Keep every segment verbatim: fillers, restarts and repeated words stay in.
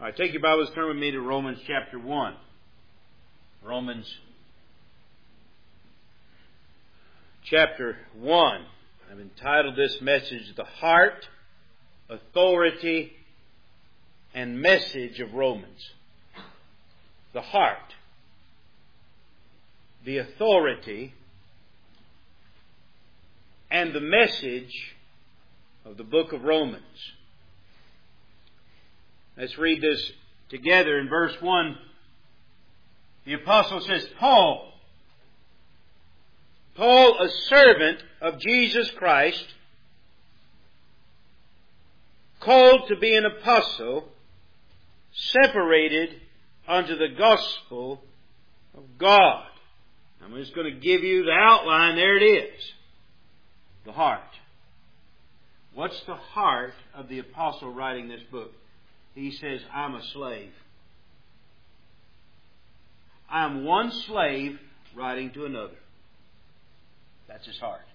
All right, take your Bibles, turn with me to Romans chapter one. Romans chapter one. I've entitled this message, The Heart, Authority, and Message of Romans. The heart, the authority, and the message of the book of Romans. Let's read this together in verse one. The apostle says, Paul, Paul, a servant of Jesus Christ, called to be an apostle, separated unto the gospel of God. I'm just going to give you the outline. There it is. The heart. What's the heart of the apostle writing this book? He says, I'm a slave. I'm one slave writing to another. That's his heart.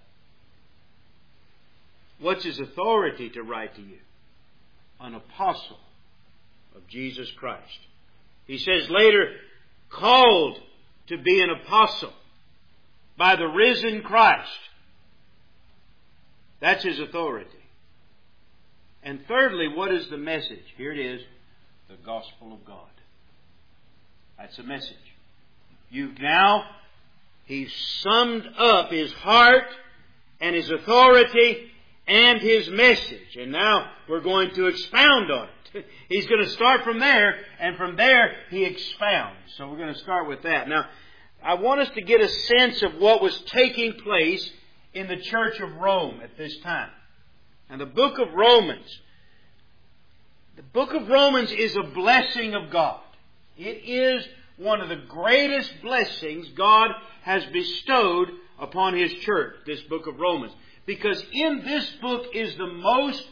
What's his authority to write to you? An apostle of Jesus Christ. He says later, called to be an apostle by the risen Christ. That's his authority. And thirdly, what is the message? Here it is, the gospel of God. That's the message. You've now, he's summed up his heart and his authority and his message. And now we're going to expound on it. He's going to start from there, and from there he expounds. So we're going to start with that. Now, I want us to get a sense of what was taking place in the church of Rome at this time. And the book of Romans, the book of Romans is a blessing of God. It is one of the greatest blessings God has bestowed upon His church, this book of Romans. Because in this book is the most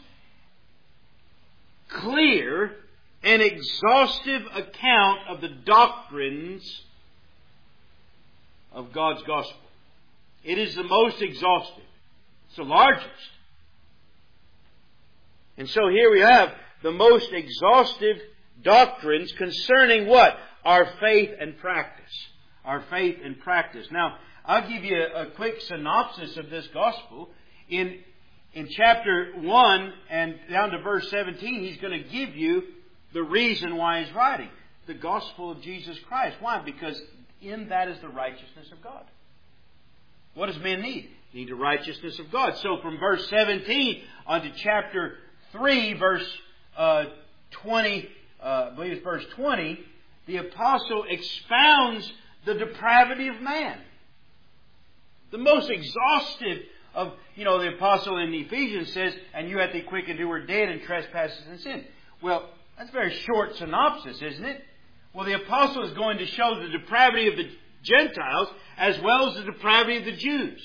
clear and exhaustive account of the doctrines of God's gospel. It is the most exhaustive. It's the largest. And so here we have the most exhaustive doctrines concerning what? Our faith and practice. Our faith and practice. Now, I'll give you a, a quick synopsis of this gospel. In, in chapter one and down to verse seventeen, he's going to give you the reason why he's writing. The gospel of Jesus Christ. Why? Because in that is the righteousness of God. What does man need? They need the righteousness of God. So from verse seventeen on to chapter three, verse uh, twenty, uh, I believe it's verse twenty, the apostle expounds the depravity of man. The most exhaustive of, you know, the apostle in Ephesians says, and you hath thee quickened who were dead in trespasses and sin. Well, that's a very short synopsis, isn't it? Well, the apostle is going to show the depravity of the Gentiles as well as the depravity of the Jews.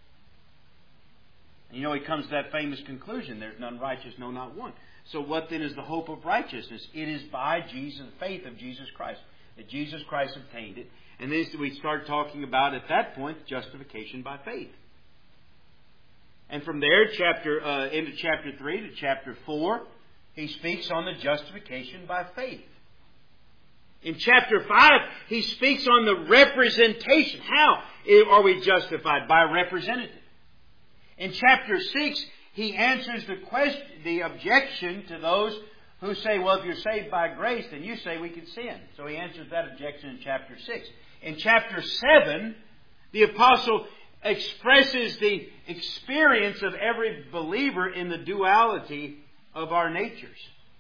You know, he comes to that famous conclusion, there's none righteous, no, not one. So what then is the hope of righteousness? It is by Jesus, the faith of Jesus Christ, that Jesus Christ obtained it. And then we start talking about, at that point, justification by faith. And from there, chapter uh, into chapter three to chapter four, he speaks on the justification by faith. In chapter five, he speaks on the representation. How are we justified? By representative. In chapter six, he answers the question, the objection to those who say, well, if you're saved by grace, then you say we can sin. So he answers that objection in chapter six. In chapter seven, the apostle expresses the experience of every believer in the duality of our natures.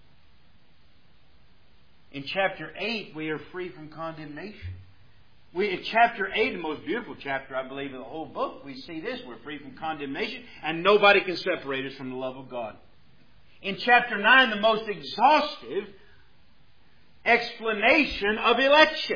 In chapter eight, we are free from condemnation. We, in chapter eight, the most beautiful chapter, I believe, in the whole book, we see this. We're free from condemnation, and nobody can separate us from the love of God. In chapter nine, the most exhaustive explanation of election.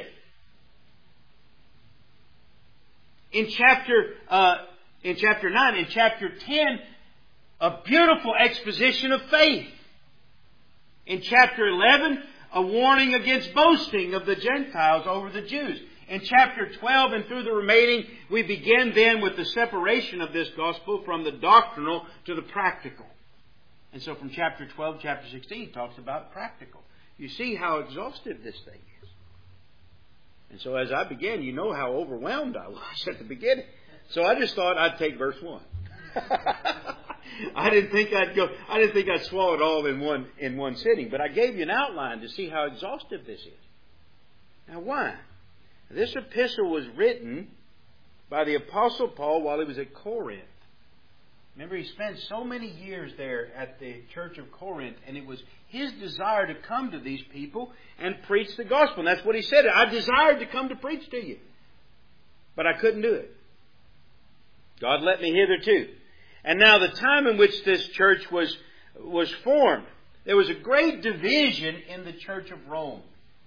In chapter, uh, in chapter nine, in chapter ten, a beautiful exposition of faith. In chapter eleven, a warning against boasting of the Gentiles over the Jews. In chapter twelve and through the remaining, we begin then with the separation of this gospel from the doctrinal to the practical. And so from chapter twelve, chapter sixteen, he talks about practical. You see how exhaustive this thing is. And so as I began, you know how overwhelmed I was at the beginning. So I just thought I'd take verse one. I didn't think I'd go. I didn't think I'd swallow it all in one in one sitting. But I gave you an outline to see how exhaustive this is. Now, why? This epistle was written by the Apostle Paul while he was at Corinth. Remember, he spent so many years there at the church of Corinth, and it was his desire to come to these people and preach the gospel. And that's what he said. I desired to come to preach to you, but I couldn't do it. God led me hitherto. And now the time in which this church was, was formed, there was a great division in the church of Rome.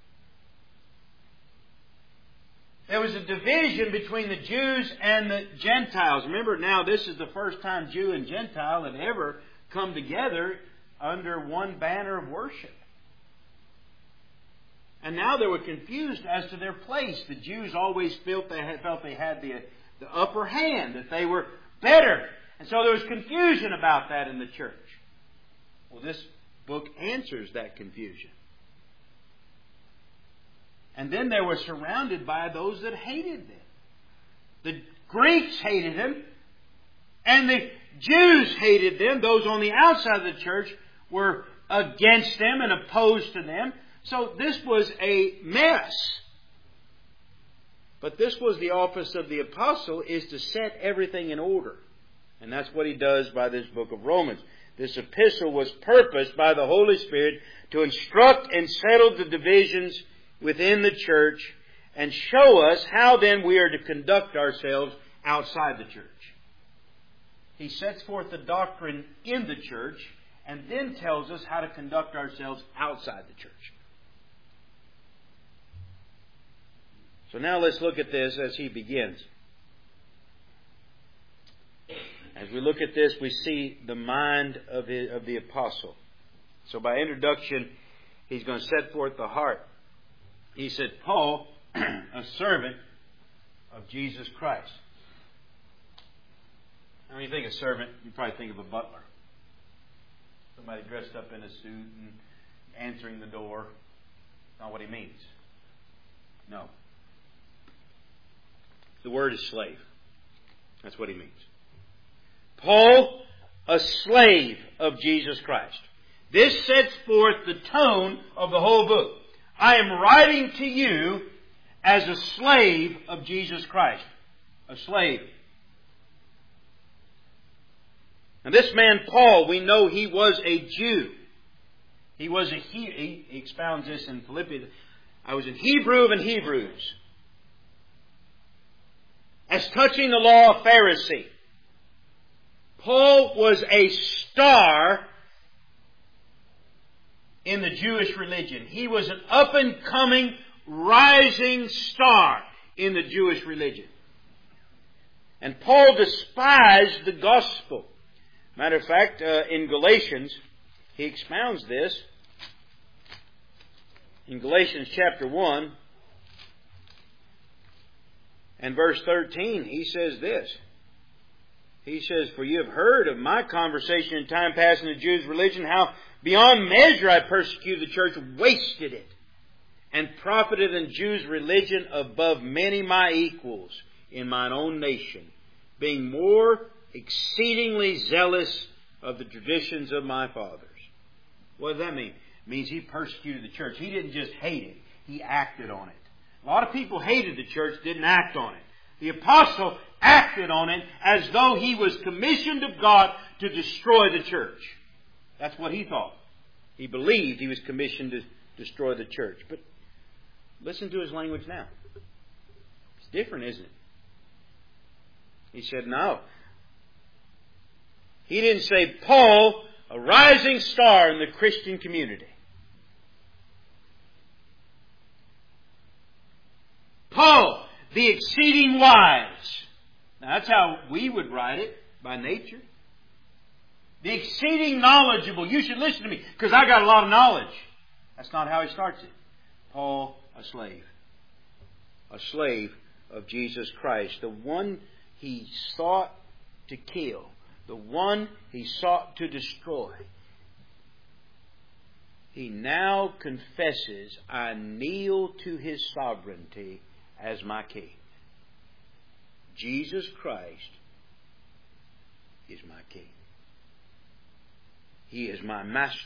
There was a division between the Jews and the Gentiles. Remember, now this is the first time Jew and Gentile have ever come together under one banner of worship. And now they were confused as to their place. The Jews always felt they had, felt they had the, the upper hand, that they were better. And so there was confusion about that in the church. Well, this book answers that confusion. And then they were surrounded by those that hated them. The Greeks hated them, and the Jews hated them. Those on the outside of the church were against them and opposed to them. So this was a mess. But this was the office of the apostle, is to set everything in order. And that's what he does by this book of Romans. This epistle was purposed by the Holy Spirit to instruct and settle the divisions within the church and show us how then we are to conduct ourselves outside the church. He sets forth the doctrine in the church and then tells us how to conduct ourselves outside the church. So now let's look at this as he begins. As we look at this, we see the mind of the, of the apostle. So by introduction, he's going to set forth the heart. He said, Paul, a servant of Jesus Christ. When you think of servant, you probably think of a butler. Somebody dressed up in a suit and answering the door. Not what he means. No. The word is slave. That's what he means. Paul, a slave of Jesus Christ. This sets forth the tone of the whole book. I am writing to you as a slave of Jesus Christ. A slave. And this man Paul, we know he was a Jew. He was a he, he expounds this in Philippians. I was a Hebrew of an Hebrews. As touching the law, a Pharisee. Paul was a star in the Jewish religion. He was an up-and-coming, rising star in the Jewish religion. And Paul despised the gospel. Matter of fact, uh, in Galatians, he expounds this. In Galatians chapter one and verse thirteen, he says this. He says, for you have heard of my conversation in time past in the Jews' religion, how beyond measure I persecuted the church, wasted it, and profited in Jews' religion above many my equals in mine own nation, being more exceedingly zealous of the traditions of my fathers. What does that mean? It means he persecuted the church. He didn't just hate it. He acted on it. A lot of people hated the church, didn't act on it. The apostle acted on it as though he was commissioned of God to destroy the church. That's what he thought. He believed he was commissioned to destroy the church. But listen to his language now. It's different, isn't it? He said, no. He didn't say, Paul, a rising star in the Christian community. Paul, the exceeding wise. Now that's how we would write it by nature. The exceeding knowledgeable. You should listen to me because I got a lot of knowledge. That's not how he starts it. Paul, a slave. A slave of Jesus Christ. The one he sought to kill. The one he sought to destroy. he now confesses, I kneel to His sovereignty as my King. Jesus Christ is my King. He is my Master.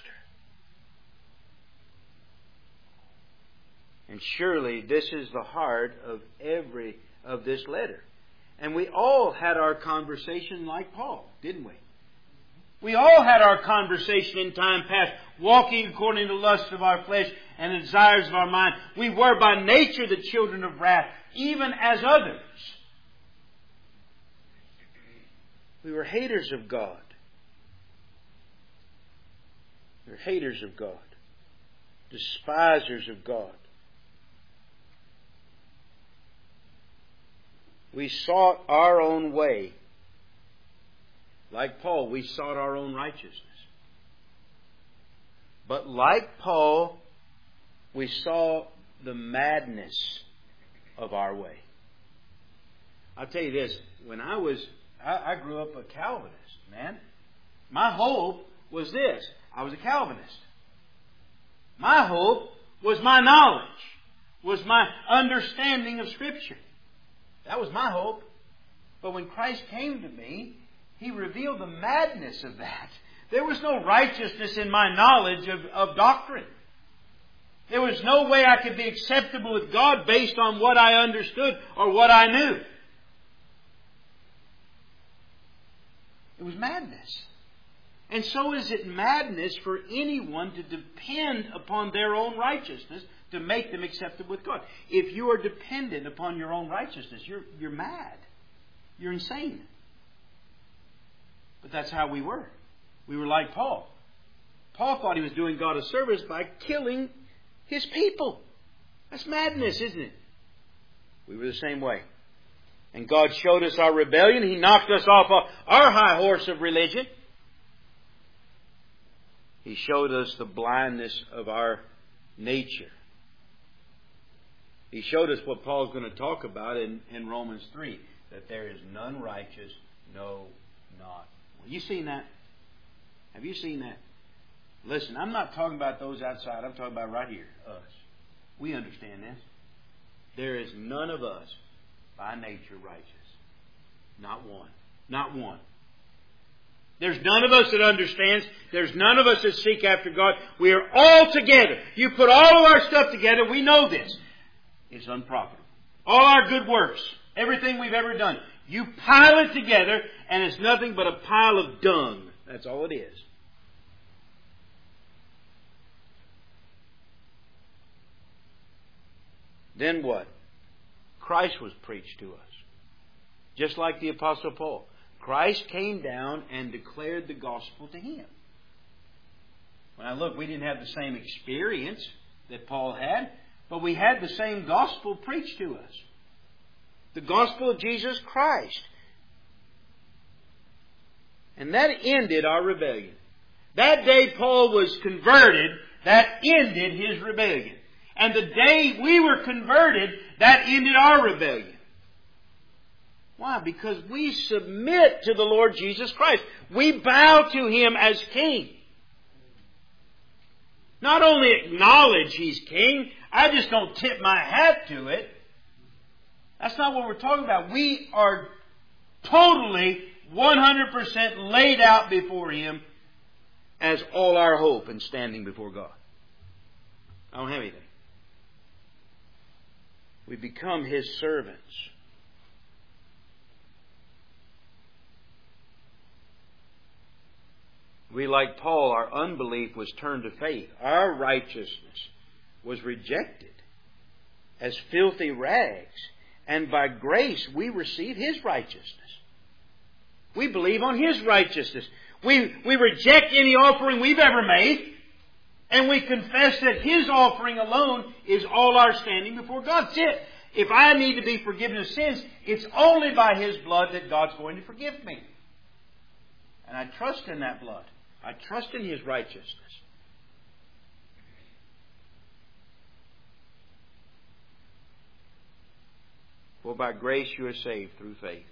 And surely this is the heart of every of this letter. And we all had our conversation like Paul, didn't we? We all had our conversation in time past, walking according to the lusts of our flesh and the desires of our mind. We were by nature the children of wrath, even as others. We were haters of God. We were haters of God. Despisers of God. We sought our own way. Like Paul, we sought our own righteousness. But like Paul, we saw the madness of our way. I'll tell you this, when I was, I, I grew up a Calvinist, man. My hope was this. I was a Calvinist. My hope was my knowledge, was my understanding of Scripture. That was my hope. But when Christ came to me, He revealed the madness of that. There was no righteousness in my knowledge of, of doctrine. There was no way I could be acceptable with God based on what I understood or what I knew. It was madness. And so is it madness for anyone to depend upon their own righteousness to make them acceptable with God. If you are dependent upon your own righteousness, you're, you're mad. You're insane. But that's how we were. We were like Paul. Paul thought he was doing God a service by killing his people. That's madness, isn't it? We were the same way. And God showed us our rebellion. He knocked us off our high horse of religion. He showed us the blindness of our nature. He showed us what Paul's going to talk about in, in Romans three. That there is none righteous, no, not one. You seen that? Have you seen that? Listen, I'm not talking about those outside. I'm talking about right here, us. We understand this. There is none of us by nature righteous. Not one. Not one. There's none of us that understands. There's none of us that seek after God. We are all together. You put all of our stuff together, we know this. It's unprofitable. All our good works, everything we've ever done, you pile it together and it's nothing but a pile of dung. That's all it is. Then what? Christ was preached to us. Just like the Apostle Paul. Christ came down and declared the gospel to him. Now look, we didn't have the same experience that Paul had, but we had the same gospel preached to us. The gospel of Jesus Christ. And that ended our rebellion. That day Paul was converted, that ended his rebellion. And the day we were converted, that ended our rebellion. Why? Because we submit to the Lord Jesus Christ. We bow to Him as King. Not only acknowledge He's King, I just don't tip my hat to it. That's not what we're talking about. We are totally one hundred percent laid out before Him as all our hope in standing before God. I don't have anything. We become His servants. We, like Paul, our unbelief was turned to faith. Our righteousness was rejected as filthy rags. And by grace we receive His righteousness. We believe on His righteousness. We, we reject any offering we've ever made. And we confess that His offering alone is all our standing before God. That's it. If I need to be forgiven of sins, it's only by His blood that God's going to forgive me. And I trust in that blood. I trust in His righteousness. For by grace you are saved through faith.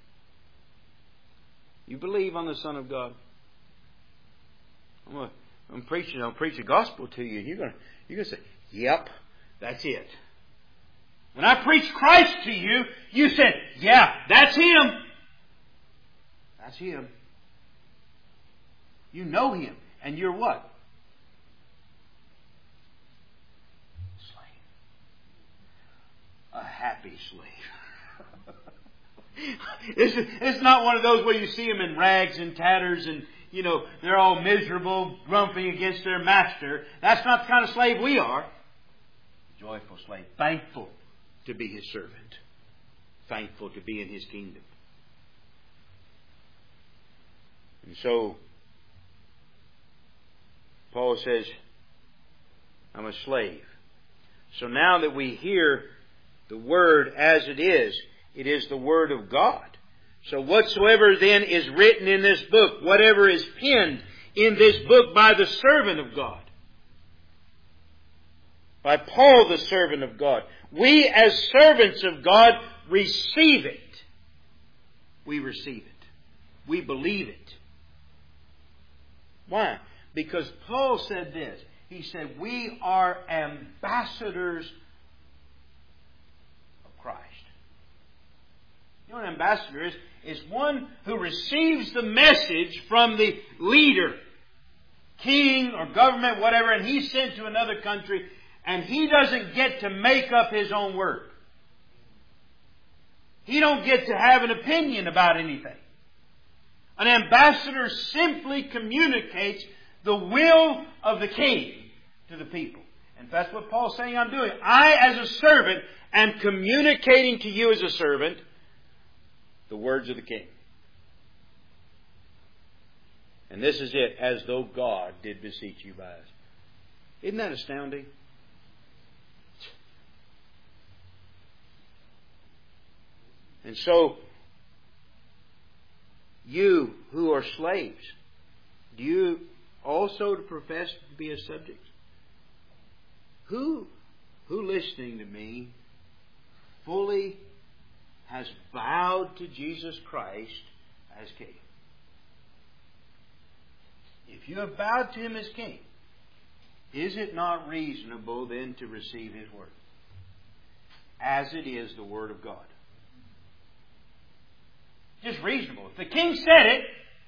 You believe on the Son of God. I'm going I'm preaching, I'll preach the gospel to you. You're going you're going to say, yep, that's it. When I preach Christ to you, you said, yeah, that's Him. That's Him. You know Him. And you're what? Slave. A happy slave. it's, it's not one of those where you see them in rags and tatters and, you know, they're all miserable, grumping against their master. That's not the kind of slave we are. Joyful slave. Thankful to be His servant. Thankful to be in His kingdom. And so, Paul says, I'm a slave. So now that we hear the Word as it is, it is the Word of God. So whatsoever then is written in this book, whatever is penned in this book by the servant of God, by Paul the servant of God, we as servants of God receive it. We receive it. We believe it. Why? Because Paul said this. He said, we are ambassadors of Christ. You know what an ambassador is? Is one who receives the message from the leader, king or government, whatever, and he's sent to another country, and he doesn't get to make up his own word. He don't get to have an opinion about anything. An ambassador simply communicates the will of the king to the people. And that's what Paul's saying I'm doing. I, as a servant, am communicating to you as a servant the words of the king. And this is it, as though God did beseech you by us. Isn't that astounding? And so, you who are slaves, do you also profess to be a subject? Who, who listening to me fully has bowed to Jesus Christ as King? If you have bowed to Him as King, is it not reasonable then to receive His Word? As it is the Word of God. Just reasonable. If the King said it,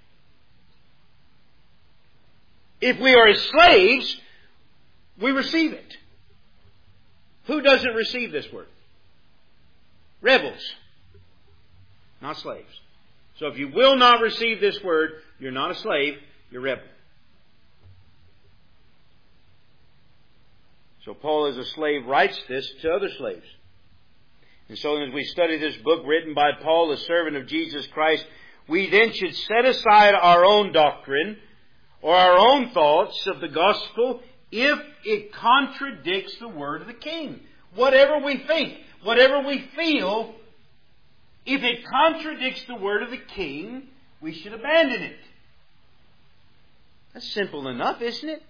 if we are His slaves, we receive it. Who doesn't receive this Word? Rebels. Not slaves. So if you will not receive this Word, you're not a slave, you're a rebel. So Paul as a slave writes this to other slaves. And so as we study this book written by Paul, the servant of Jesus Christ, we then should set aside our own doctrine or our own thoughts of the gospel if it contradicts the word of the King. Whatever we think, whatever we feel, if it contradicts the word of the King, we should abandon it. That's simple enough, isn't it?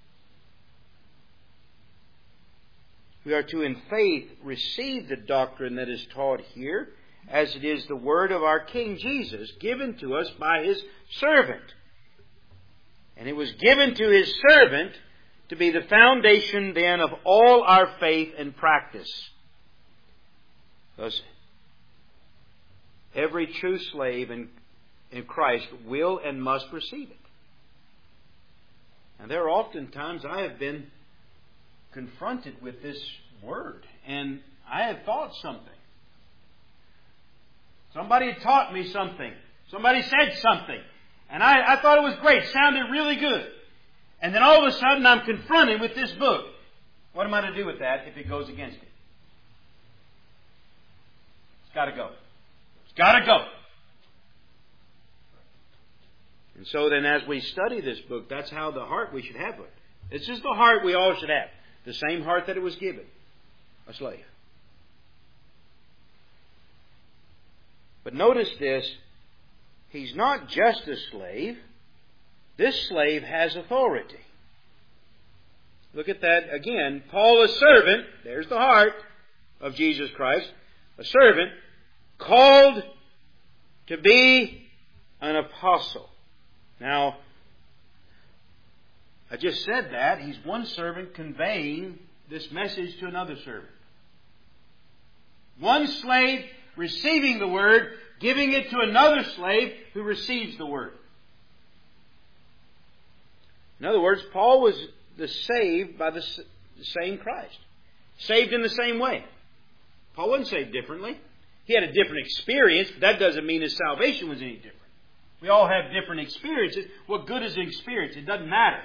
We are to, in faith, receive the doctrine that is taught here, as it is the word of our King Jesus, given to us by His servant. And it was given to His servant to be the foundation, then, of all our faith and practice. Thus, every true slave in, in Christ will and must receive it. And there are often times I have been confronted with this word, and I had thought something. Somebody had taught me something. Somebody said something. And I, I thought it was great. Sounded really good. And then all of a sudden I'm confronted with this book. What am I to do with that if it goes against it? It's got to go. It's got to go. And so then as we study this book, that's how the heart we should have it. This is the heart we all should have. The same heart that it was given. A slave. But notice this. He's not just a slave. This slave has authority. Look at that again. Paul, a servant, there's the heart of Jesus Christ, a servant, called to be an apostle. Now, I just said that. He's one servant conveying this message to another servant. One slave receiving the Word, giving it to another slave who receives the Word. In other words, Paul was the saved by the same Christ. Saved in the same way. Paul wasn't saved differently. He had a different experience, but that doesn't mean his salvation was any different. We all have different experiences. What good is an experience? It doesn't matter.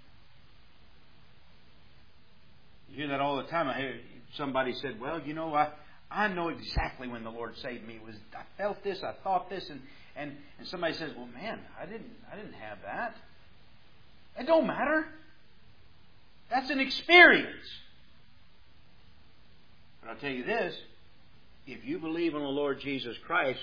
You hear that all the time. I hear somebody said, well, you know, I, I know exactly when the Lord saved me. It was I felt this, I thought this, and, and, and somebody says, well, man, I didn't I didn't have that. It don't matter. That's an experience. But I'll tell you this, if you believe on the Lord Jesus Christ,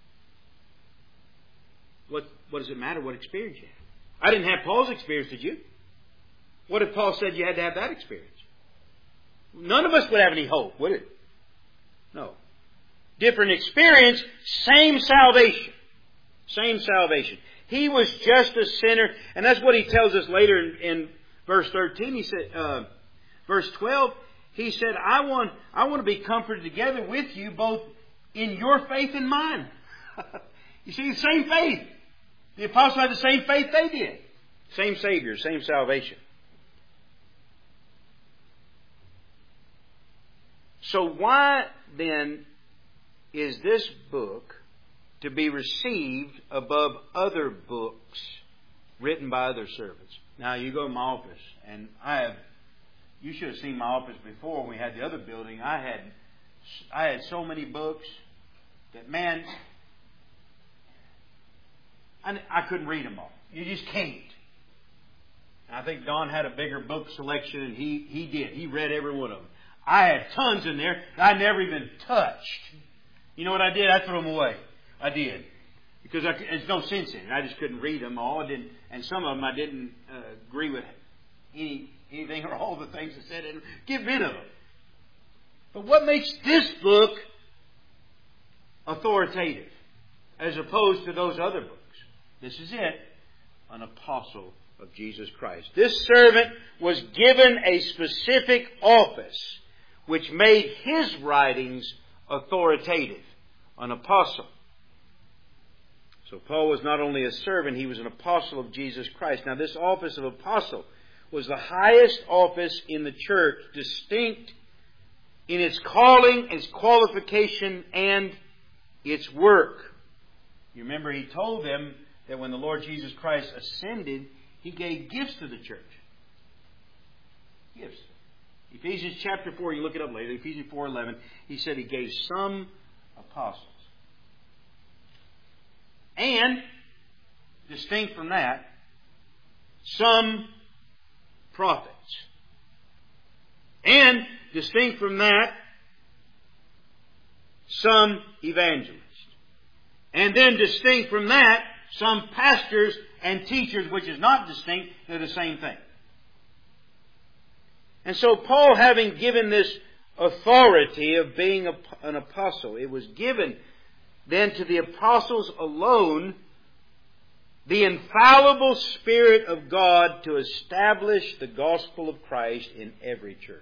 what, what does it matter what experience you have? I didn't have Paul's experience, did you? What if Paul said you had to have that experience? None of us would have any hope, would it? No. Different experience, same salvation. Same salvation. He was just a sinner, and that's what he tells us later in, in verse thirteen. He said, uh, verse twelve, he said, I want, I want to be comforted together with you both in your faith and mine. You see, the same faith. The apostles had the same faith they did. Same Savior, same salvation. So why then is this book to be received above other books written by other servants? Now you go to my office, and I have, you should have seen my office before when we had the other building. I had, I had so many books that, man, I, I couldn't read them all. You just can't. And I think Don had a bigger book selection, and he, he did. He read every one of them. I had tons in there that I never even touched. You know what I did? I threw them away. I did. Because I, there's no sense in it. I just couldn't read them all. I didn't, and some of them I didn't uh, agree with any, anything or all the things that said in them. Get rid of them. But what makes this book authoritative as opposed to those other books? This is it. An apostle of Jesus Christ. This servant was given a specific office which made his writings authoritative. An apostle. So Paul was not only a servant, he was an apostle of Jesus Christ. Now this office of apostle was the highest office in the church, distinct in its calling, its qualification, and its work. You remember he told them that when the Lord Jesus Christ ascended, He gave gifts to the church. Gifts. Ephesians chapter four, you look it up later, Ephesians four eleven, he said He gave some apostles. And, distinct from that, some prophets. And, distinct from that, some evangelists. And then, distinct from that, some pastors and teachers, which is not distinct, they're the same thing. And so Paul, having given this authority of being a, an apostle, it was given then to the apostles alone the infallible Spirit of God to establish the gospel of Christ in every church.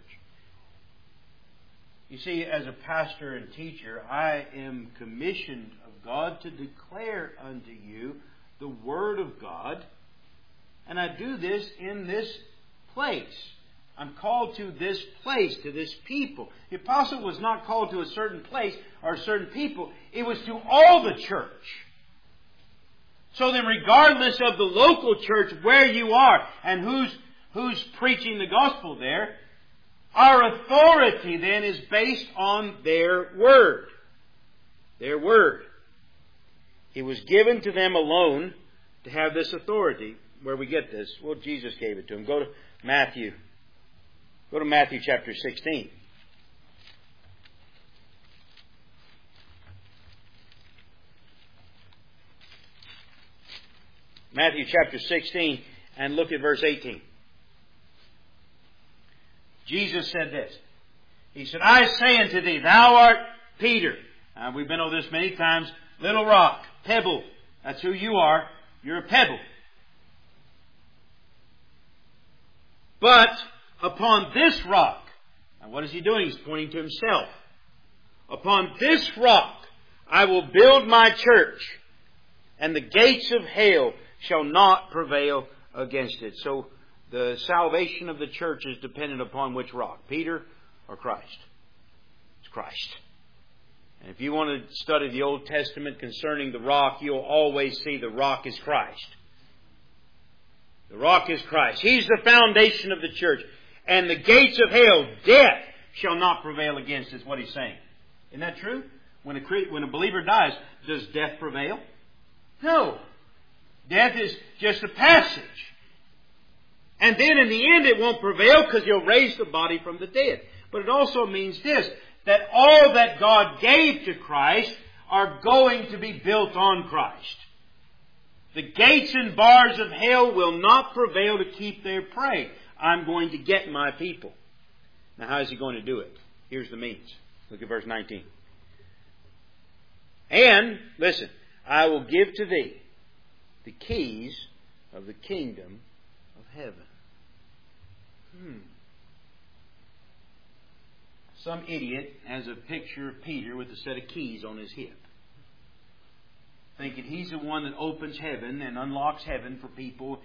You see, as a pastor and teacher, I am commissioned of God to declare unto you the Word of God. And I do this in this place. I'm called to this place, to this people. The apostle was not called to a certain place or a certain people. It was to all the church. So then regardless of the local church, where you are and who's, who's preaching the gospel there, our authority then is based on their word. Their word. It was given to them alone to have this authority. Where we get this? Well, Jesus gave it to them. Go to Matthew. Go to Matthew chapter sixteen. Matthew chapter sixteen, and look at verse eighteen. Jesus said this. He said, I say unto thee, thou art Peter. Uh, we've been over this many times. Little rock, pebble. That's who you are. You're a pebble. But upon this rock, and what is he doing? He's pointing to himself. Upon this rock I will build my church, and the gates of hell shall not prevail against it. So the salvation of the church is dependent upon which rock? Peter or Christ? It's Christ. And if you want to study the Old Testament concerning the rock, you'll always see the rock is Christ. The rock is Christ. He's the foundation of the church. And the gates of hell, death, shall not prevail against, is what he's saying. Isn't that true? When a, when a believer dies, does death prevail? No. Death is just a passage. And then in the end it won't prevail because He'll raise the body from the dead. But it also means this, that all that God gave to Christ are going to be built on Christ. The gates and bars of hell will not prevail to keep their prey. I'm going to get my people. Now how is He going to do it? Here's the means. Look at verse nineteen. And, listen, I will give to thee the keys of the kingdom of heaven. Hmm. Some idiot has a picture of Peter with a set of keys on his hip, thinking he's the one that opens heaven and unlocks heaven for people.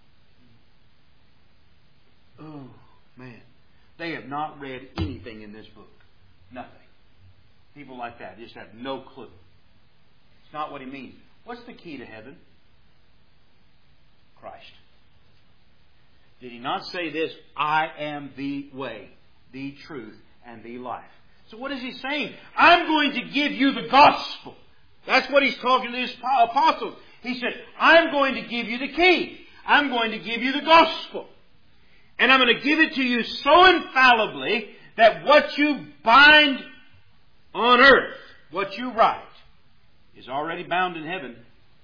Oh, man. They have not read anything in this book. Nothing. People like that just have no clue. It's not what he means. What's the key to heaven? Christ. Did He not say this? I am the way, the truth, and the life. So what is He saying? I'm going to give you the gospel. That's what He's talking to His apostles. He said, I'm going to give you the key. I'm going to give you the gospel. And I'm going to give it to you so infallibly that what you bind on earth, what you write, is already bound in heaven.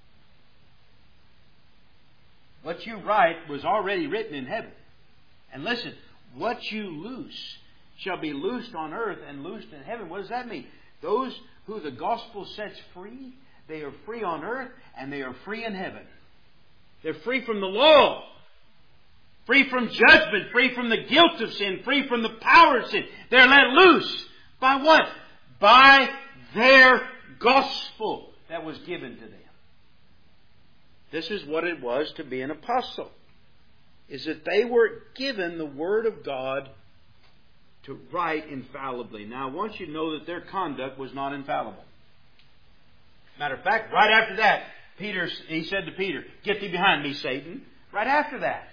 What you write was already written in heaven. And listen, what you loose shall be loosed on earth and loosed in heaven. What does that mean? Those who the gospel sets free, they are free on earth and they are free in heaven. They're free from the law, free from judgment, free from the guilt of sin, free from the power of sin. They're let loose. By what? By their gospel that was given to them. This is what it was to be an apostle. Is that they were given the Word of God to write infallibly. Now I want you to know that their conduct was not infallible. Matter of fact, right after that, Peter, he said to Peter, "Get thee behind me, Satan." Right after that.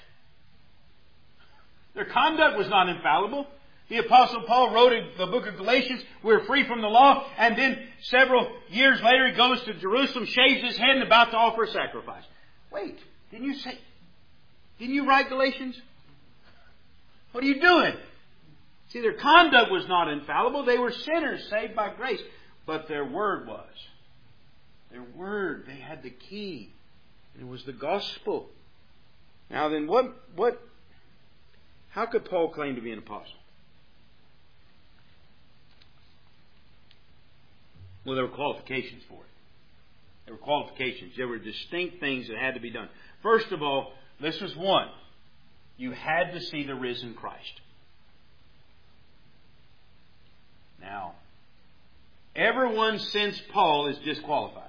Their conduct was not infallible. The Apostle Paul wrote in the book of Galatians, we're free from the law, and then several years later he goes to Jerusalem, shaves his head, and about to offer a sacrifice. Wait, didn't you say, didn't you write Galatians? What are you doing? See, their conduct was not infallible. They were sinners saved by grace. But their word was. Their word, they had the key. And it was the gospel. Now then, what, what, how could Paul claim to be an apostle? Well, there were qualifications for it. There were qualifications. There were distinct things that had to be done. First of all, this was one. You had to see the risen Christ. Now, everyone since Paul is disqualified.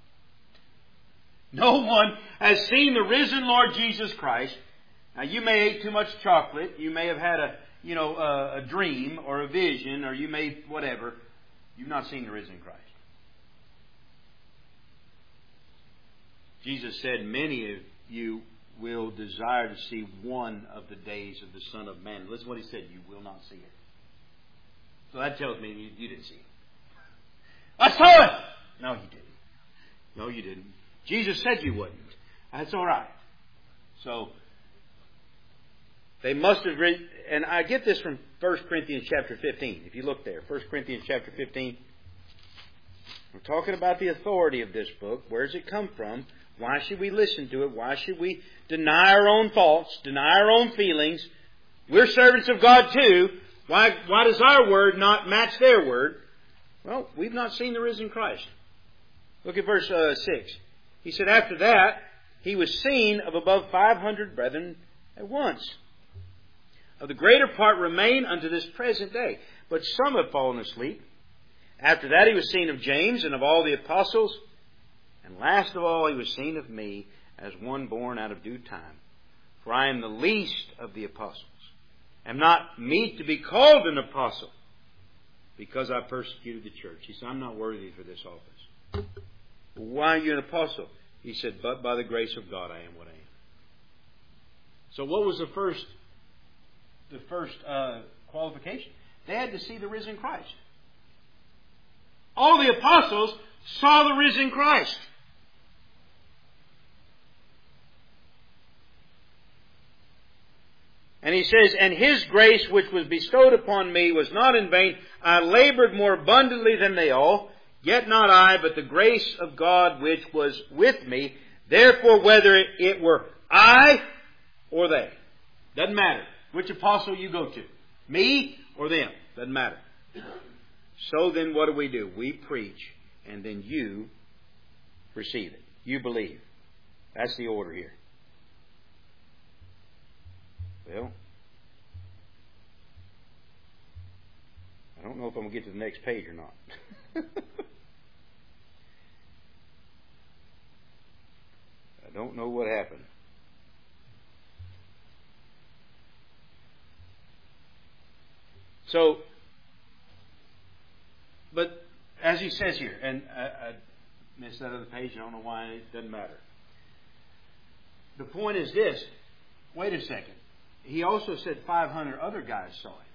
No one has seen the risen Lord Jesus Christ. Now, you may eat too much chocolate. You may have had a, you know, a, a dream or a vision, or you may whatever. You've not seen the risen Christ. Jesus said, many of you will desire to see one of the days of the Son of Man. Listen to what He said. You will not see it. So that tells me you, you didn't see it. I saw it! No, you didn't. No, you didn't. Jesus said you wouldn't. That's all right. So, they must have read, and I get this from First Corinthians chapter fifteen. If you look there, First Corinthians chapter fifteen. We're talking about the authority of this book. Where does it come from? Why should we listen to it? Why should we deny our own thoughts, deny our own feelings? We're servants of God too. Why, why does our word not match their word? Well, we've not seen the risen Christ. Look at verse uh, six. He said, after that, He was seen of above five hundred brethren at once. of the greater part remain unto this present day. But some have fallen asleep. After that he was seen of James and of all the apostles. And last of all he was seen of me, as one born out of due time. For I am the least of the apostles, am not meet to be called an apostle, because I persecuted the church. He said, I'm not worthy for this office. Well, why are you an apostle? He said, but by the grace of God I am what I am. So what was the first, the first uh, qualification? They had to see the risen Christ. All the apostles saw the risen Christ. And he says, and His grace which was bestowed upon me was not in vain. I labored more abundantly than they all. Yet not I, but the grace of God which was with me. Therefore, whether it were I or they. Doesn't matter which apostle you go to. Me or them. Doesn't matter. So then what do we do? We preach, and then you receive it. You believe. That's the order here. Well, I don't know if I'm going to get to the next page or not. I don't know what happened. So, but as he says here, and I, I missed that other page, I don't know why, it doesn't matter. The point is this. Wait a second. He also said five hundred other guys saw him.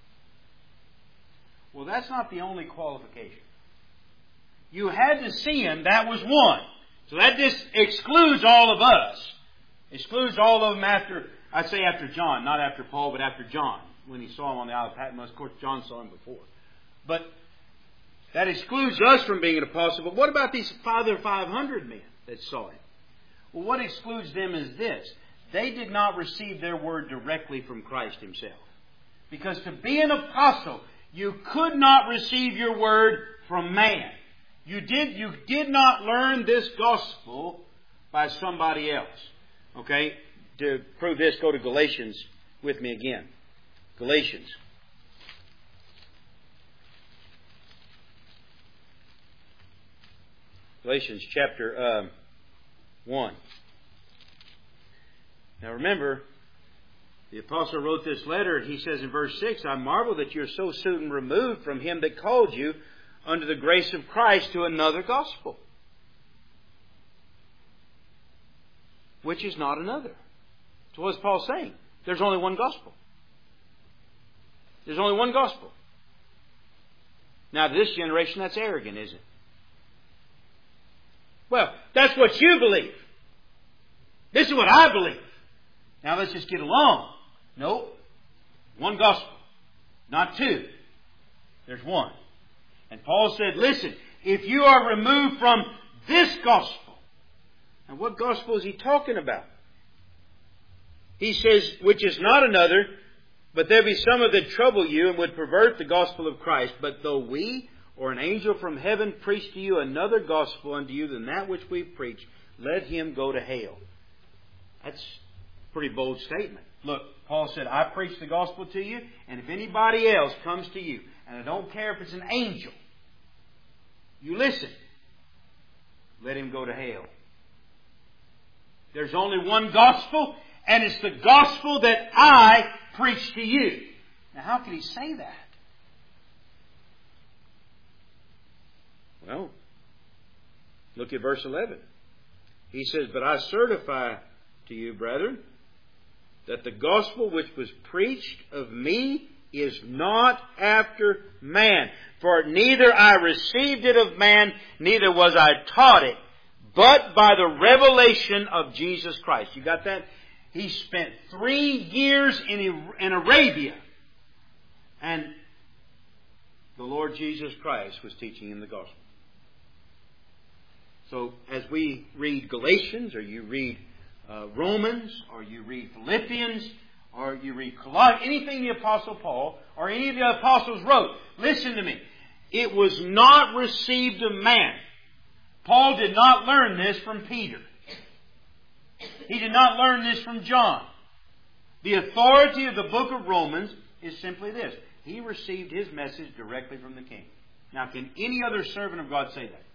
Well, that's not the only qualification. You had to see him. That was one. So that just excludes all of us. Excludes all of them after, I'd say after John. Not after Paul, but after John. When he saw him on the Isle of Patmos. Of course, John saw him before. But that excludes us from being an apostle. But what about these other five hundred men that saw him? Well, what excludes them is this. They did not receive their word directly from Christ Himself. Because to be an apostle, you could not receive your word from man. You did, you did not learn this gospel by somebody else. Okay? To prove this, go to Galatians with me again. Galatians. Galatians chapter uh, one. Now remember, the apostle wrote this letter. He says in verse six, I marvel that you are so soon removed from Him that called you under the grace of Christ to another gospel, which is not another. So what is Paul saying? There's only one gospel. There's only one gospel. Now to this generation, that's arrogant, isn't it? Well, that's what you believe. This is what I believe. Now let's just get along. No. One gospel. Not two. There's one. And Paul said, listen, if you are removed from this gospel. And what gospel is he talking about? He says, which is not another, but there be some of that trouble you and would pervert the gospel of Christ. But though we or an angel from heaven preach to you another gospel unto you than that which we preach, let him go to hell. That's a pretty bold statement. Look, Paul said, I preach the gospel to you, and if anybody else comes to you, and I don't care if it's an angel, you listen, let him go to hell. There's only one gospel, and it's the gospel that I preach to you. Now, how can he say that? Well, look at verse eleven. He says, but I certify to you, brethren, that the gospel which was preached of me is not after man. For neither I received it of man, neither was I taught it, but by the revelation of Jesus Christ. You got that? He spent three years in, in Arabia, and the Lord Jesus Christ was teaching him the gospel. So as we read Galatians, or you read uh, Romans, or you read Philippians, or you read Colossians, anything the Apostle Paul or any of the apostles wrote, listen to me. It was not received of man. Paul did not learn this from Peter. He did not learn this from John. The authority of the book of Romans is simply this. He received his message directly from the King. Now, can any other servant of God say that?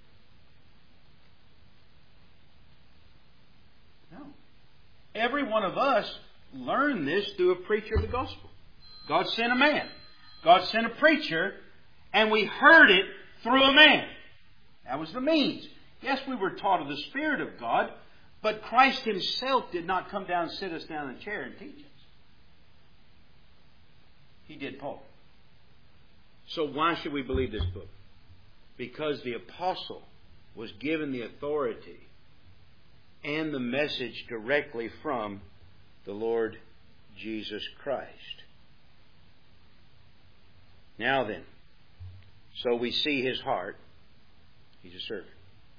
No. Every one of us learned this through a preacher of the gospel. God sent a man. God sent a preacher, and we heard it through a man. That was the means. Yes, we were taught of the Spirit of God, but Christ Himself did not come down and sit us down in a chair and teach us. He did Paul. So why should we believe this book? Because the apostle was given the authority and the message directly from the Lord Jesus Christ. Now then, so we see his heart. He's a servant.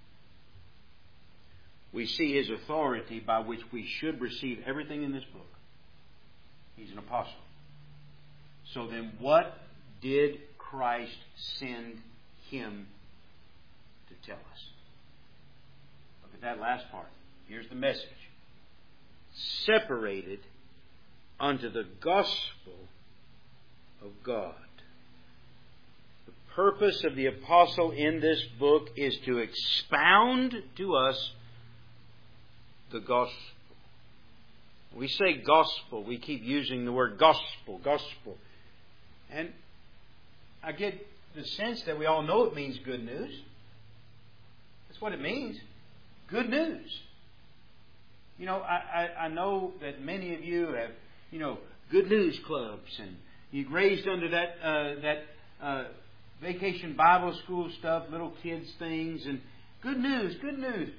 We see his authority by which we should receive everything in this book. He's an apostle. So then what did Christ send him to tell us? Look at that last part. Here's the message. Separated unto the gospel of God. The purpose of the apostle in this book is to expound to us the gospel. We say gospel. We keep using the word gospel, gospel. And I get the sense that we all know it means good news. That's what it means. Good news. You know, I, I, I know that many of you have, you know, good news clubs, and you've raised under that uh, that uh, vacation Bible school stuff, little kids things, and good news, good news.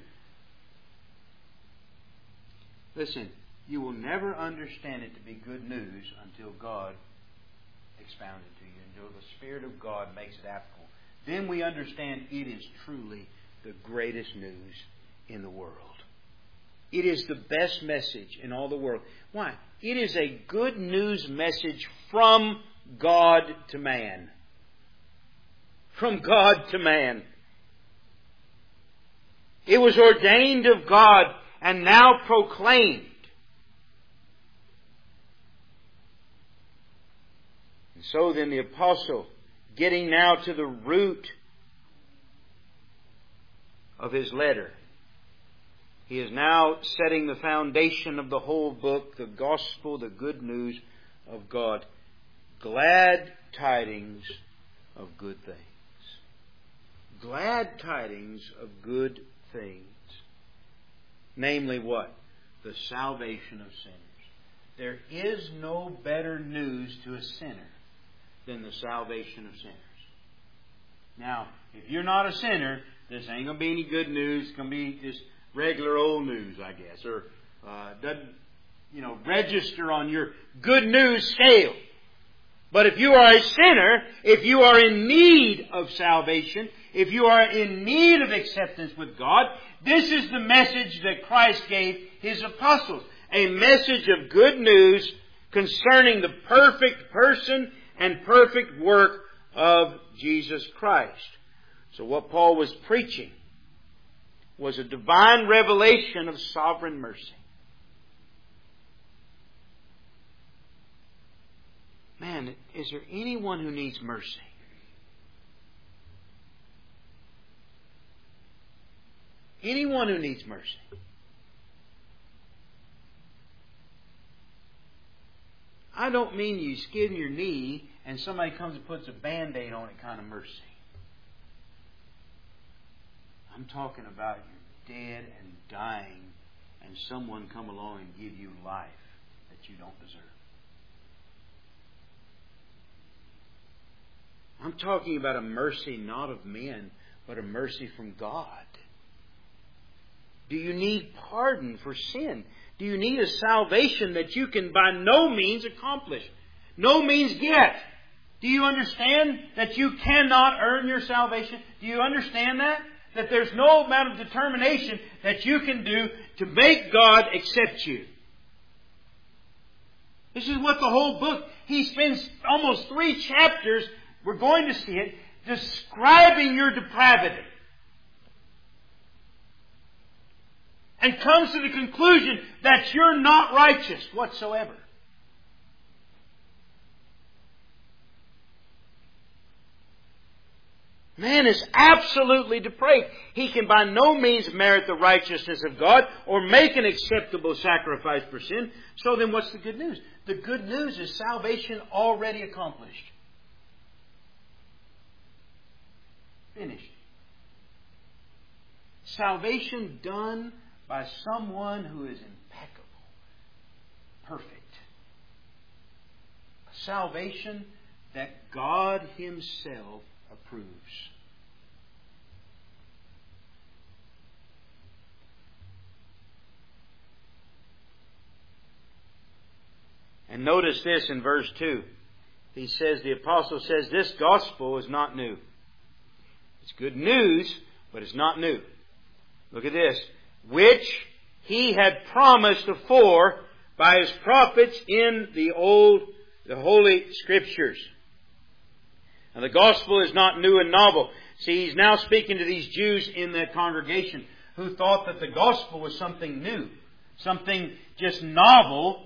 Listen, you will never understand it to be good news until God expounds it to you, until the Spirit of God makes it applicable. Then we understand it is truly the greatest news in the world. It is the best message in all the world. Why? It is a good news message from God to man. From God to man. It was ordained of God and now proclaimed. And so then the apostle, getting now to the root of his letter, he is now setting the foundation of the whole book, the gospel, the good news of God. Glad tidings of good things. Glad tidings of good things. Namely what? The salvation of sinners. There is no better news to a sinner than the salvation of sinners. Now, if you're not a sinner, this ain't going to be any good news. It's going to be just regular old news, I guess, or uh, doesn't, you know, register on your good news scale. But if you are a sinner, if you are in need of salvation, if you are in need of acceptance with God, this is the message that Christ gave His apostles. A message of good news concerning the perfect person and perfect work of Jesus Christ. So what Paul was preaching was a divine revelation of sovereign mercy. Man, is there anyone who needs mercy? Anyone who needs mercy. I don't mean you skin your knee and somebody comes and puts a Band-Aid on it kind of mercy. I'm talking about you're dead and dying and someone come along and give you life that you don't deserve. I'm talking about a mercy not of men, but a mercy from God. Do you need pardon for sin? Do you need a salvation that you can by no means accomplish? No means get. Do you understand that you cannot earn your salvation? Do you understand that? That there's no amount of determination that you can do to make God accept you. This is what the whole book, he spends almost three chapters, we're going to see it, describing your depravity. And comes to the conclusion that you're not righteous whatsoever. Man is absolutely depraved. He can by no means merit the righteousness of God or make an acceptable sacrifice for sin. So then what's the good news? The good news is salvation already accomplished. Finished. Salvation done by someone who is impeccable, perfect. A salvation that God Himself approves. And notice this in verse two. He says, the apostle says, this gospel is not new. It's good news, but it's not new. Look at this. Which He had promised afore by His prophets in the old, the Holy Scriptures. Now the gospel is not new and novel. See, he's now speaking to these Jews in that congregation who thought that the gospel was something new, something just novel.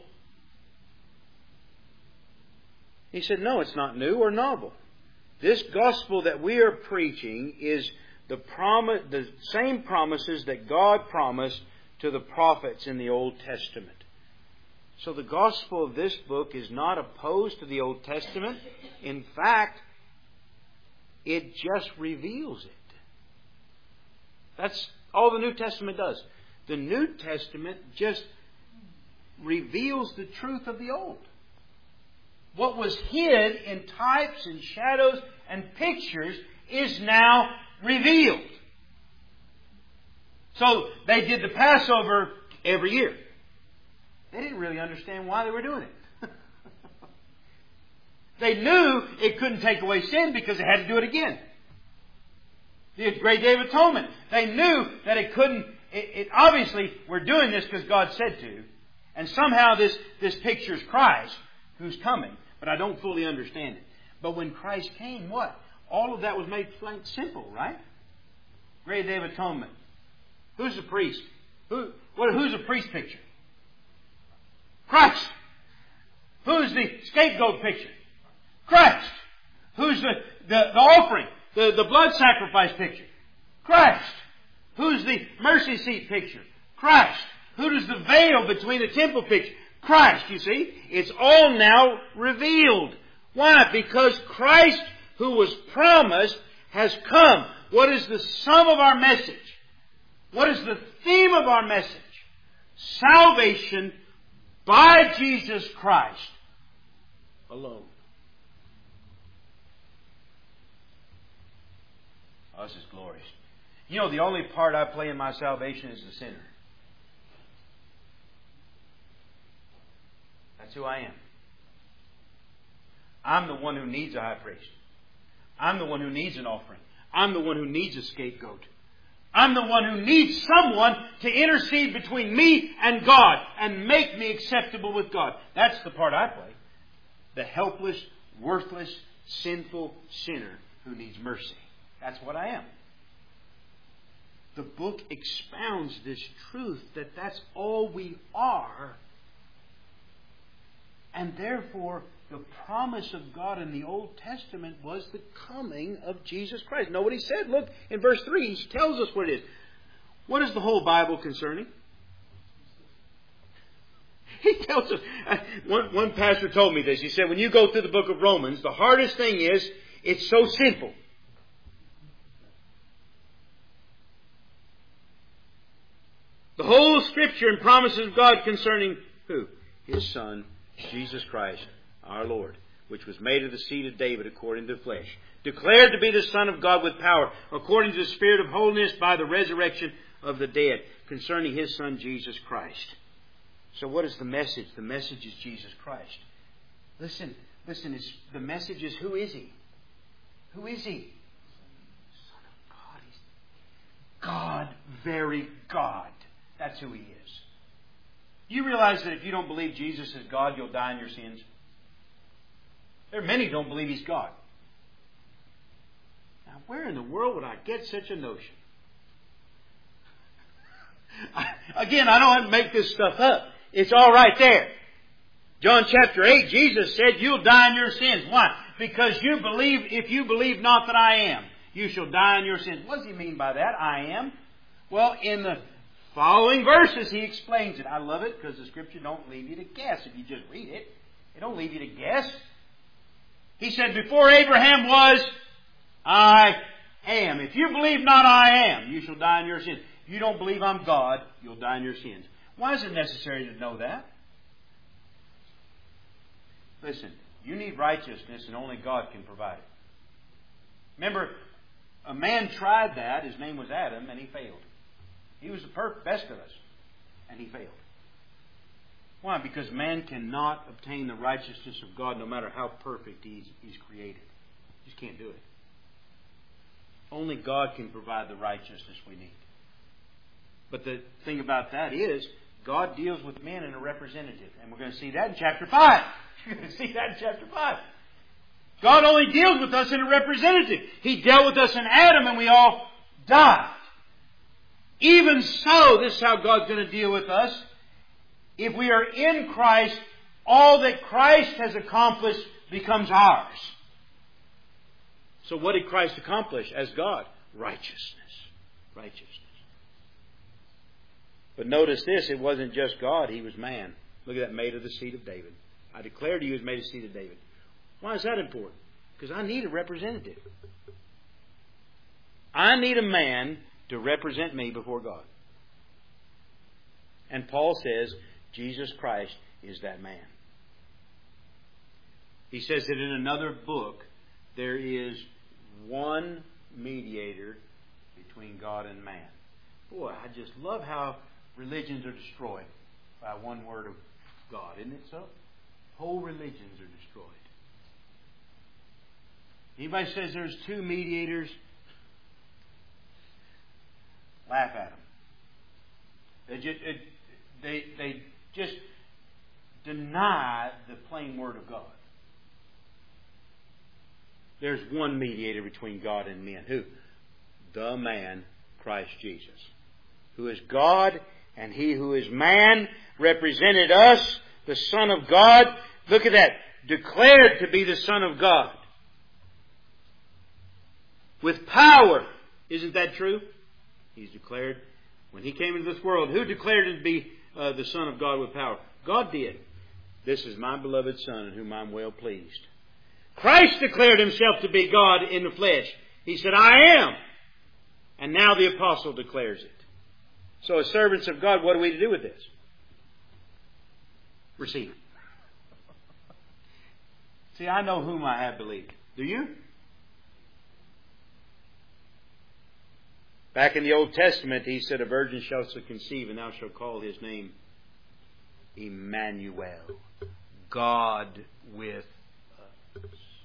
He said, no, it's not new or novel. This gospel that we are preaching is the promise, the same promises that God promised to the prophets in the Old Testament. So the gospel of this book is not opposed to the Old Testament. In fact, it just reveals it. That's all the New Testament does. The New Testament just reveals the truth of the Old. What was hid in types and shadows and pictures is now revealed. So they did the Passover every year. They didn't really understand why they were doing it. They knew it couldn't take away sin because they had to do it again. The Great Day of Atonement. They knew that it couldn't... It, it obviously, we're doing this because God said to. And somehow this, this pictures Christ who's coming. But I don't fully understand it. But when Christ came, what? All of that was made plain simple, right? Great Day of Atonement. Who's the priest? Who? What? Who's the priest picture? Christ. Who's the scapegoat picture? Christ. Who's the, the, the offering? The, the blood sacrifice picture? Christ. Who's the mercy seat picture? Christ. Who does the veil between the temple picture? Christ, you see. It's all now revealed. Why? Because Christ, who was promised, has come. What is the sum of our message? What is the theme of our message? Salvation by Jesus Christ alone. Oh, this is glorious. You know, the only part I play in my salvation is the sinner. That's who I am. I'm the one who needs a high priest. I'm the one who needs an offering. I'm the one who needs a scapegoat. I'm the one who needs someone to intercede between me and God and make me acceptable with God. That's the part I play. The helpless, worthless, sinful sinner who needs mercy. That's what I am. The book expounds this truth that that's all we are. And therefore, the promise of God in the Old Testament was the coming of Jesus Christ. Know what he said? Look, in verse three, he tells us what it is. What is the whole Bible concerning? He tells us. One, one pastor told me this. He said, when you go through the book of Romans, the hardest thing is, it's so simple. The whole Scripture and promises of God concerning who? His Son, Jesus Christ, our Lord, which was made of the seed of David according to the flesh, declared to be the Son of God with power, according to the Spirit of holiness by the resurrection of the dead, concerning His Son Jesus Christ. So what is the message? The message is Jesus Christ. Listen, listen, it's, the message is, who is He? Who is He? Son of God. He's God, very God. That's who He is. You realize that if you don't believe Jesus is God, you'll die in your sins? There are many who don't believe He's God. Now, where in the world would I get such a notion? I, again, I don't have to make this stuff up. It's all right there. John chapter eight, Jesus said, you'll die in your sins. Why? Because you believe, if you believe not that I am. You shall die in your sins. What does he mean by that? I am. Well, in the following verses, he explains it. I love it because the Scripture don't leave you to guess. If you just read it, it don't leave you to guess. He said, before Abraham was, I am. If you believe not I am, you shall die in your sins. If you don't believe I'm God, you'll die in your sins. Why is it necessary to know that? Listen, you need righteousness and only God can provide it. Remember, a man tried that. His name was Adam, and he failed. He was the perfect, best of us, and he failed. Why? Because man cannot obtain the righteousness of God no matter how perfect he's, he's created. He just can't do it. Only God can provide the righteousness we need. But the thing about that is, God deals with men in a representative. And we're going to see that in chapter five. You're going to see that in chapter five. God only deals with us in a representative. He dealt with us in Adam and we all died. Even so, this is how God's going to deal with us. If we are in Christ, all that Christ has accomplished becomes ours. So what did Christ accomplish as God? Righteousness. Righteousness. But notice this, it wasn't just God, He was man. Look at that, made of the seed of David. I declare to you, He was made of the seed of David. Why is that important? Because I need a representative. I need a man to represent me before God. And Paul says, Jesus Christ is that man. He says that in another book, there is one mediator between God and man. Boy, I just love how religions are destroyed by one word of God. Isn't it so? Whole religions are destroyed. Anybody says there's two mediators, laugh at them. They just, it, they, they just deny the plain word of God. There's one mediator between God and men. Who? The man, Christ Jesus. Who is God, and He who is man represented us, the Son of God. Look at that. Declared to be the Son of God. With power. Isn't that true? He's declared. When He came into this world, who declared Him to be uh, the Son of God with power? God did. This is my beloved Son in whom I'm well pleased. Christ declared Himself to be God in the flesh. He said, I am. And now the apostle declares it. So as servants of God, what are we to do with this? Receive it. See, I know whom I have believed. Do you? Back in the Old Testament, He said, a virgin shall conceive, and thou shalt call His name Emmanuel. God with us.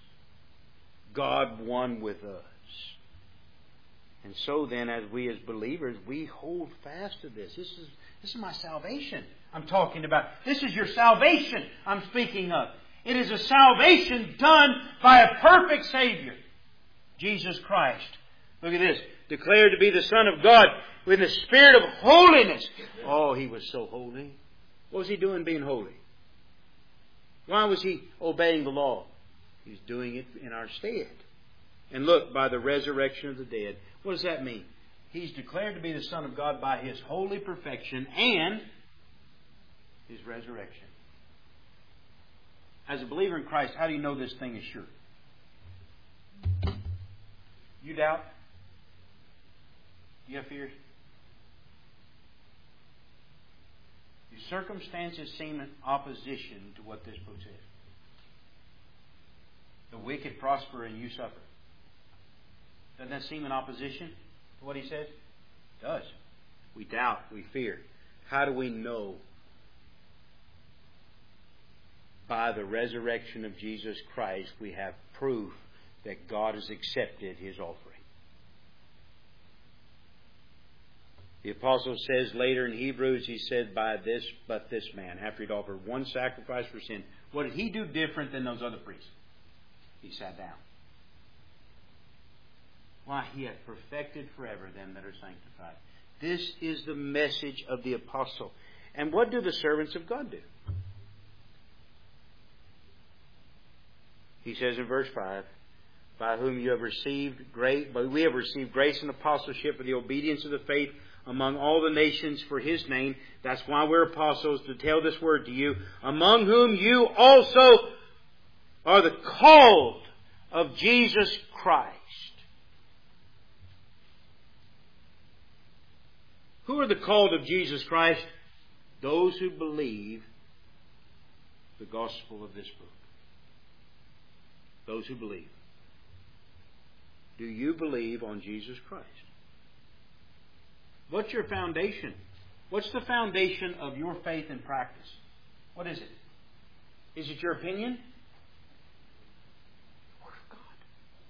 God one with us. And so then, as we as believers, we hold fast to this. This is, this is my salvation I'm talking about. This is your salvation I'm speaking of. It is a salvation done by a perfect Savior, Jesus Christ. Look at this. Declared to be the Son of God with the Spirit of holiness. Oh, He was so holy. What was He doing being holy? Why was He obeying the law? He's doing it in our stead. And look, by the resurrection of the dead. What does that mean? He's declared to be the Son of God by His holy perfection and His resurrection. As a believer in Christ, how do you know this thing is sure? You doubt? You have fears? Your circumstances seem in opposition to what this book says. The wicked prosper and you suffer. Doesn't that seem in opposition to what he says? It does. We doubt, we fear. How do we know? By the resurrection of Jesus Christ, we have proof that God has accepted His offering. The apostle says later in Hebrews, he said, by this, but this man, after he'd offered one sacrifice for sin, what did he do different than those other priests? He sat down. Why, He hath perfected forever them that are sanctified. This is the message of the apostle. And what do the servants of God do? He says in verse five, by whom you have received grace, but we have received grace and apostleship for the obedience of the faith among all the nations for His name. That's why we're apostles, to tell this word to you, among whom you also are the called of Jesus Christ. Who are the called of Jesus Christ? Those who believe the gospel of this book. Those who believe. Do you believe on Jesus Christ? What's your foundation? What's the foundation of your faith and practice? What is it? Is it your opinion? The Word of God.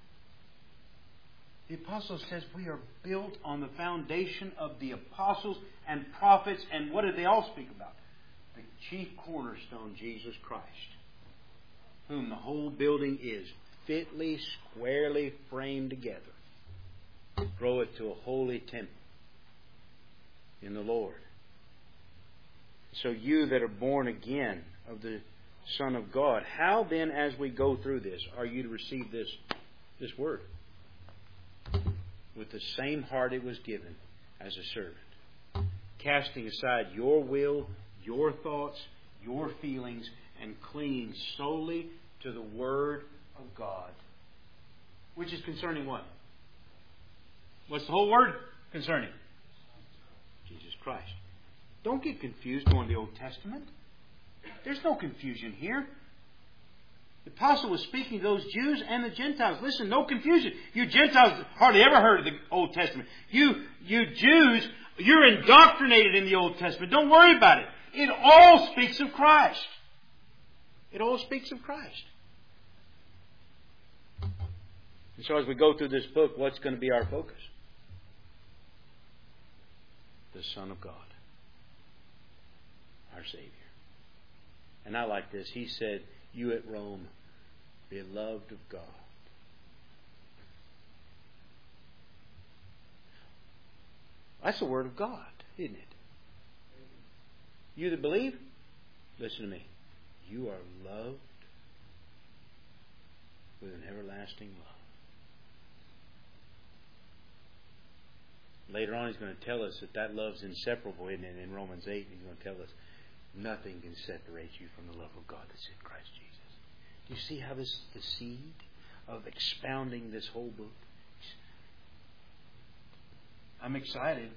The Apostle says we are built on the foundation of the apostles and prophets. And what did they all speak about? The chief cornerstone, Jesus Christ, whom the whole building is fitly, squarely framed together. Grow it to a holy temple in the Lord. So you that are born again of the Son of God, how then, as we go through this, are you to receive this, this word? With the same heart it was given as a servant. Casting aside your will, your thoughts, your feelings, and clinging solely to the Word of God. Which is concerning what? What's the whole Word concerning? Jesus Christ. Don't get confused going to the Old Testament. There's no confusion here. The Apostle was speaking to those Jews and the Gentiles. Listen, no confusion. You Gentiles hardly ever heard of the Old Testament. You, you Jews, you're indoctrinated in the Old Testament. Don't worry about it. It all speaks of Christ. It all speaks of Christ. And so as we go through this book, what's going to be our focus? The Son of God, our Savior. And I like this. He said, you at Rome, beloved of God. That's the Word of God, isn't it? You that believe, listen to me. You are loved with an everlasting love. Later on, he's going to tell us that that love's inseparable, isn't it? In Romans eight, he's going to tell us nothing can separate you from the love of God that's in Christ Jesus. Do you see how this is the seed of expounding this whole book? I'm excited.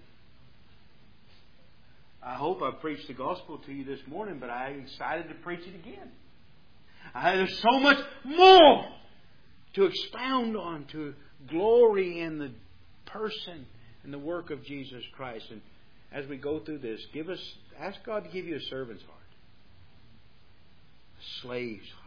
I hope I preached the gospel to you this morning, but I'm excited to preach it again. I, there's so much more to expound on, to glory in the person and the work of Jesus Christ. And as we go through this, give us, ask God to give you a servant's heart, a slave's heart.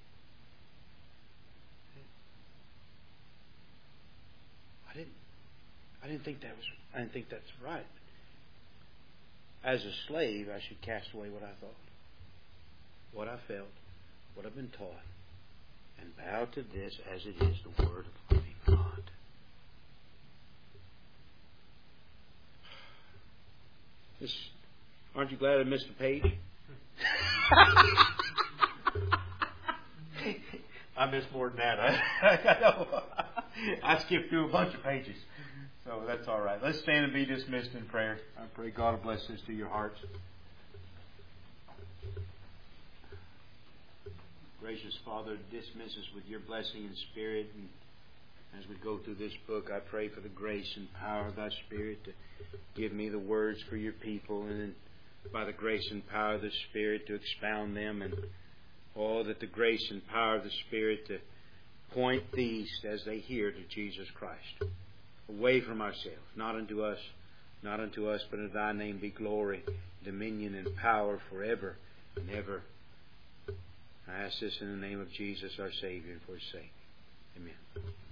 I didn't, I didn't think that was, I didn't think that's right. As a slave, I should cast away what I thought, what I felt, what I've been taught, and bow to this as it is the Word of the living God. This, aren't you glad I missed a page? I missed more than that. I, know. I skipped through a bunch of pages. So that's all right. Let's stand and be dismissed in prayer. I pray God will bless this to your hearts. Gracious Father, dismiss us with your blessing and Spirit. And as we go through this book, I pray for the grace and power of thy Spirit to give me the words for your people, and then by the grace and power of the Spirit to expound them, and oh, that the grace and power of the Spirit to point these as they hear to Jesus Christ. Away from ourselves, not unto us, not unto us, but in thy name be glory, dominion, and power forever and ever. I ask this in the name of Jesus, our Savior, and for his sake. Amen.